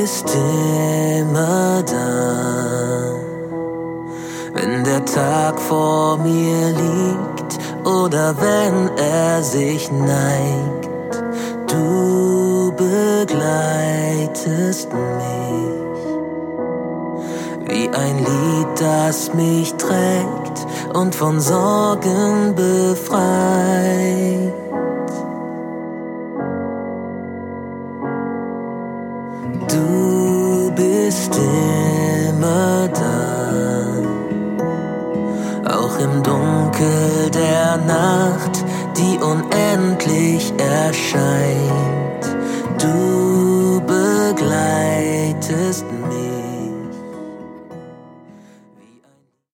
bist immer da, wenn der Tag vor mir liegt oder wenn er sich neigt. Du begleitest mich wie ein Lied, das mich trägt und von Sorgen befreit. Du bist immer da, auch im Dunkel der Nacht, die unendlich erscheint. Du begleitest mich